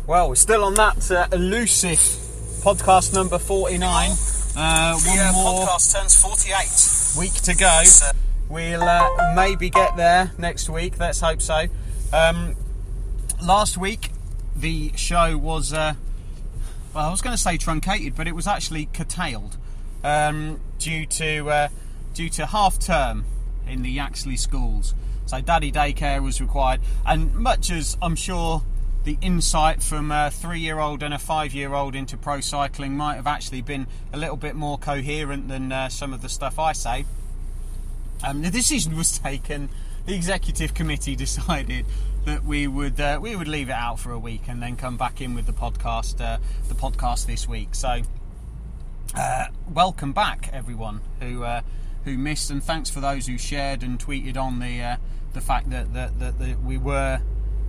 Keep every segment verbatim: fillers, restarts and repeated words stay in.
Well, we're still on that uh, elusive podcast number forty-nine. Uh, one the uh, more podcast turns forty-eight. week to go. So, We'll uh, maybe get there next week. Let's hope so. Um, last week, the show was, uh, well, I was going to say truncated, but it was actually curtailed um, due to uh, due to half term in the Yaxley schools. So daddy daycare was required, and much as I'm sure the insight from a three-year-old and a five-year-old into pro cycling might have actually been a little bit more coherent than uh, some of the stuff I say. Um, the decision was taken. The executive committee decided that we would uh, we would leave it out for a week and then come back in with the podcast uh, the podcast this week. So, uh, welcome back, everyone who uh, who missed, and thanks for those who shared and tweeted on the uh, the fact that that, that, that we were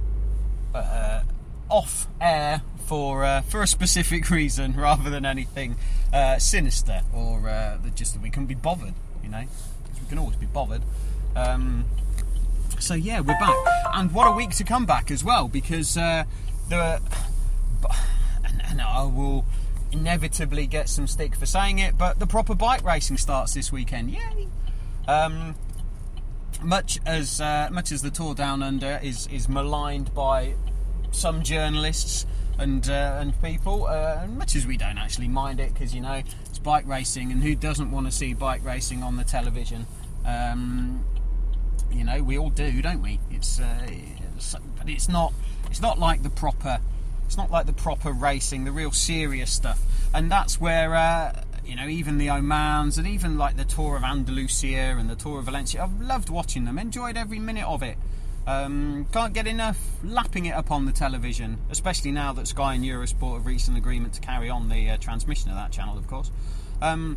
uh, off air for uh, for a specific reason rather than anything uh, sinister or uh, that just that we couldn't be bothered, you know. We can always be bothered. Um, so yeah, we're back, and what a week to come back as well, because uh, the and, and I will inevitably get some stick for saying it, but the proper bike racing starts this weekend. Yay! Um, much as uh, much as the Tour Down Under is is maligned by some journalists and uh, and people, uh, much as we don't actually mind it, because you know it's bike racing, and who doesn't want to see bike racing on the television? Um, you know, we all do, don't we? It's, uh, it's but it's not it's not like the proper it's not like the proper racing, the real serious stuff, and that's where uh, you know, even the Omans and even like the Tour of Andalusia and the Tour of Valencia, I've loved watching them, enjoyed every minute of it. Um, can't get enough lapping it up on the television, especially now that Sky and Eurosport have reached an agreement to carry on the uh, transmission of that channel, of course. Um,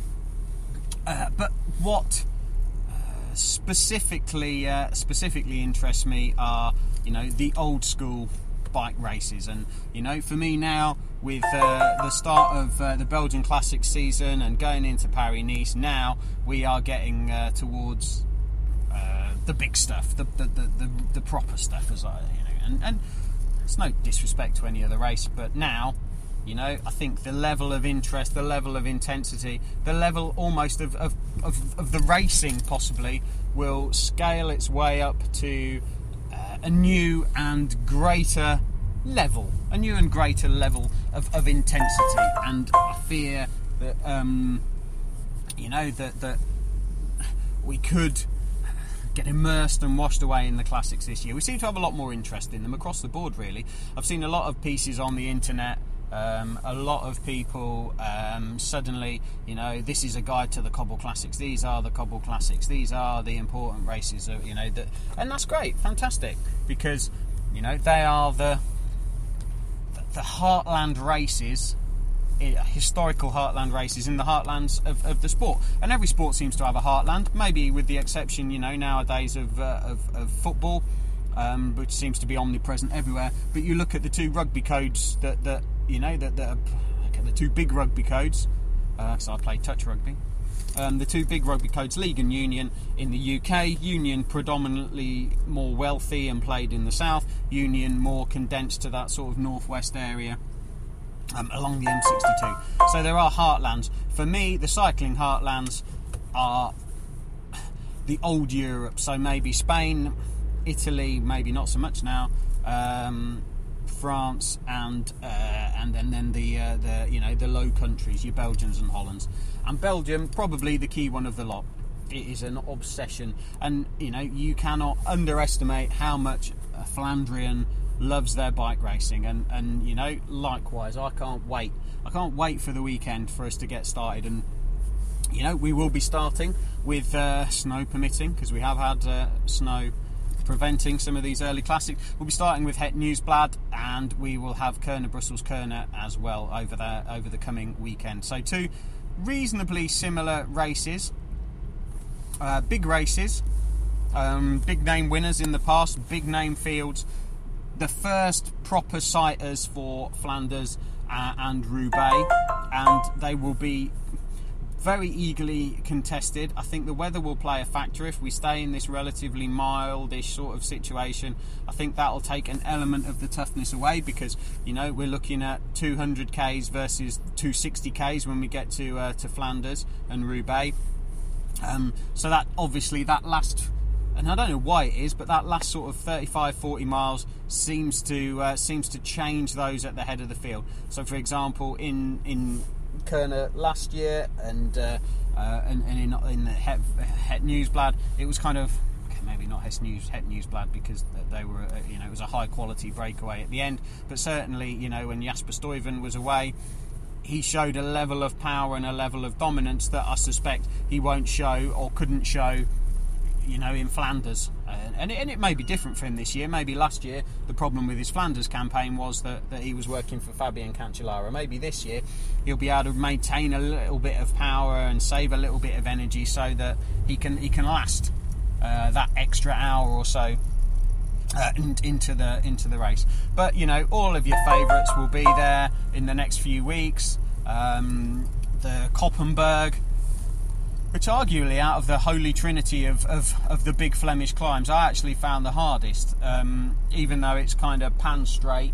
uh, but what uh, specifically uh, specifically interests me are, you know, the old school bike races, and you know, for me now, with uh, the start of uh, the Belgian Classic season and going into Paris-Nice, now we are getting uh, towards Uh, the big stuff, the the, the, the the proper stuff, as I, you know, and, and it's no disrespect to any other race, but now, you know, I think the level of interest, the level of intensity, the level almost of of, of, of the racing possibly will scale its way up to uh, a new and greater level, a new and greater level of, of intensity, and I fear that um, you know that that we could get immersed and washed away in the classics this year. We seem to have a lot more interest in them across the board, really. I've seen a lot of pieces on the internet, um, a lot of people um, suddenly, you know, this is a guide to the Cobble Classics, these are the Cobble Classics, these are the important races, you know, that, and that's great, fantastic, because, you know, they are the the, the heartland races, historical heartland races in the heartlands of, of the sport, and every sport seems to have a heartland, maybe with the exception, you know, nowadays of uh, of, of football, um, which seems to be omnipresent everywhere. But you look at the two rugby codes that, that you know that, that are, look at the two big rugby codes, uh, so I play touch rugby. Um, the two big rugby codes, League and Union in the U K. Union predominantly more wealthy and played in the south. Union more condensed to that sort of northwest area. Um, along the M sixty-two. So there are heartlands. For me, the cycling heartlands are the old Europe. So maybe Spain, Italy, maybe not so much now, um, France, and uh, and and then the uh, the you know the Low Countries, your Belgians and Hollands. And Belgium, probably the key one of the lot. It is an obsession, and you know you cannot underestimate how much a Flandrian loves their bike racing, and, and you know, likewise, I can't wait. I can't wait for the weekend for us to get started, and you know, we will be starting with uh, snow permitting, because we have had uh, snow preventing some of these early classics. We'll be starting with Het Nieuwsblad, and we will have Kuurne Brussels Kuurne as well over the over the coming weekend. So two reasonably similar races, uh, big races, um, big name winners in the past, big name fields. The first proper sighters for Flanders uh, and Roubaix, and they will be very eagerly contested. I think the weather will play a factor. If we stay in this relatively mildish sort of situation, I think that'll take an element of the toughness away, because, you know, we're looking at two hundred kays versus two hundred sixty kays when we get to uh, to Flanders and Roubaix. Um, so that obviously that last, and I don't know why it is, but that last sort of thirty-five, forty miles seems to uh, seems to change those at the head of the field. So, for example, in in Kuurne last year and uh, uh, and, and in in the Het, Het Nieuwsblad, it was kind of, okay, maybe not Het News Het Nieuwsblad, because they were uh, you know it was a high quality breakaway at the end, but certainly, you know, when Jasper Stuyven was away, he showed a level of power and a level of dominance that I suspect he won't show or couldn't show, you know, in Flanders. Uh, and, it, and it may be different for him this year. Maybe last year the problem with his Flanders campaign was that, that he was working for Fabian Cancellara. Maybe this year he'll be able to maintain a little bit of power and save a little bit of energy so that he can he can last uh, that extra hour or so Uh, into the into the race. But, you know, all of your favourites will be there in the next few weeks. Um, the Koppenberg, which arguably out of the holy trinity of, of, of the big Flemish climbs, I actually found the hardest. Um, even though it's kind of pan straight,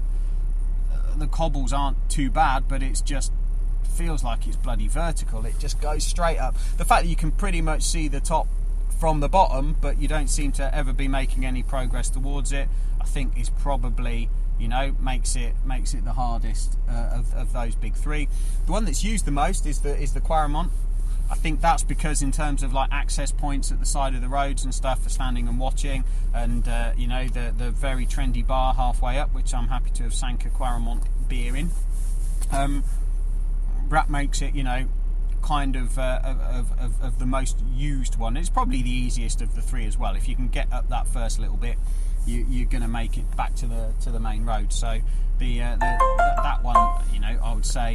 uh, the cobbles aren't too bad, but it's just feels like it's bloody vertical. It just goes straight up. The fact that you can pretty much see the top from the bottom, but you don't seem to ever be making any progress towards it, I think is probably, you know, makes it makes it the hardest uh, of, of those big three. The one that's used the most is the is the Kwaremont. I think that's because in terms of like access points at the side of the roads and stuff for standing and watching, and uh, you know, the the very trendy bar halfway up, which I'm happy to have sank a Kwaremont beer in. Um, that makes it, you know, kind of, uh, of, of of the most used one. It's probably the easiest of the three as well. If you can get up that first little bit, you, you're going to make it back to the to the main road. So the, uh, the that one, you know, I would say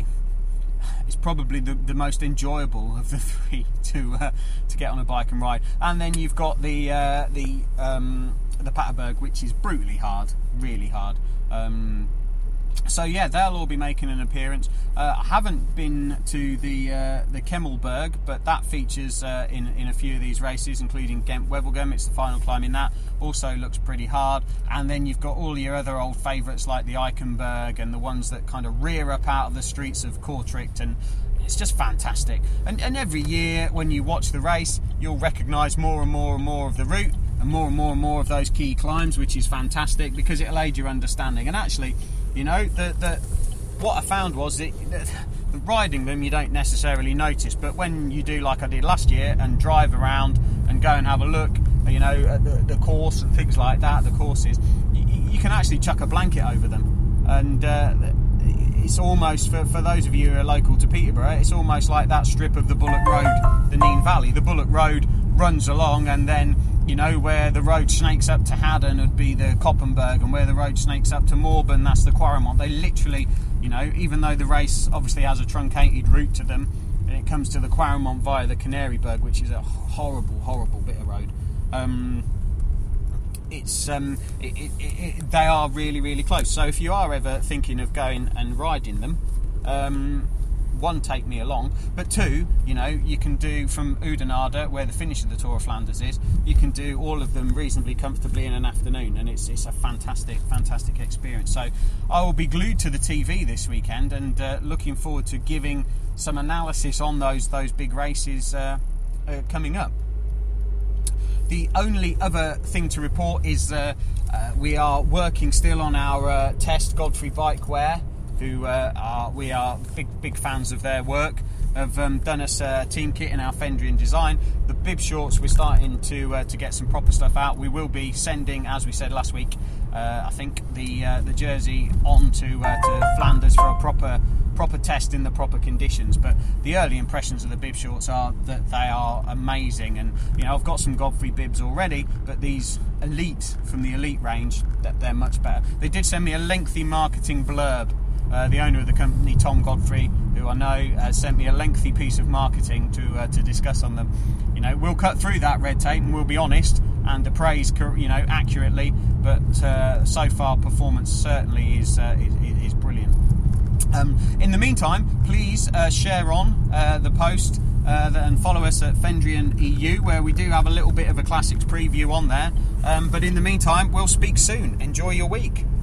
is probably the, the most enjoyable of the three to uh, to get on a bike and ride. And then you've got the uh, the um, the Paterberg, which is brutally hard, really hard. Um, So yeah, they'll all be making an appearance. Uh, I haven't been to the uh, the Kemmelberg, but that features uh, in in a few of these races, including Gent Wevelgem. It's the final climb in that. Also looks pretty hard. And then you've got all your other old favourites like the Eichenberg and the ones that kind of rear up out of the streets of Kortrijk, and it's just fantastic. And, and every year when you watch the race, you'll recognise more and more and more of the route and more and more and more of those key climbs, which is fantastic because it'll aid your understanding. And actually, you know, the, the what I found was that the, riding them you don't necessarily notice, but when you do like I did last year and drive around and go and have a look, you know, at the, the course and things like that, the courses, you, you can actually chuck a blanket over them. And uh, it's almost, for, for those of you who are local to Peterborough, it's almost like that strip of the Bullock Road, the Nene Valley. The Bullock Road runs along, and then, you know, where the road snakes up to Haddon would be the Koppenberg, and where the road snakes up to Morben, that's the Kwaremont. They literally, you know, even though the race obviously has a truncated route to them, it comes to the Kwaremont via the Canaryberg, which is a horrible, horrible bit of road. Um, it's um, it, it, it, they are really, really close. So if you are ever thinking of going and riding them, um, one, take me along, but two, you know, you can do from Oudenaarde, where the finish of the Tour of Flanders is, you can do all of them reasonably comfortably in an afternoon, and it's it's a fantastic, fantastic experience. So I will be glued to the T V this weekend, and uh, looking forward to giving some analysis on those those big races uh, uh, coming up. The only other thing to report is uh, uh, we are working still on our uh, test Godfrey Bikewear, who uh, are we are big big fans of their work, have um, done us a team kit in our Fendrian design. The bib shorts, we're starting to uh, to get some proper stuff out. We will be sending, as we said last week, uh, I think the uh, the jersey on to uh, to Flanders for a proper proper test in the proper conditions. But the early impressions of the bib shorts are that they are amazing, and you know, I've got some Godfrey bibs already, but these Elite from the Elite range, that they're much better. They did send me a lengthy marketing blurb. Uh, the owner of the company, Tom Godfrey, who I know, has sent me a lengthy piece of marketing to uh, to discuss on them. You know, we'll cut through that red tape and we'll be honest and appraise, you know, accurately. But uh, so far, performance certainly is uh, is, is brilliant. Um, in the meantime, please uh, share on uh, the post uh, and follow us at Fendrian E U, where we do have a little bit of a classics preview on there. Um, but in the meantime, we'll speak soon. Enjoy your week.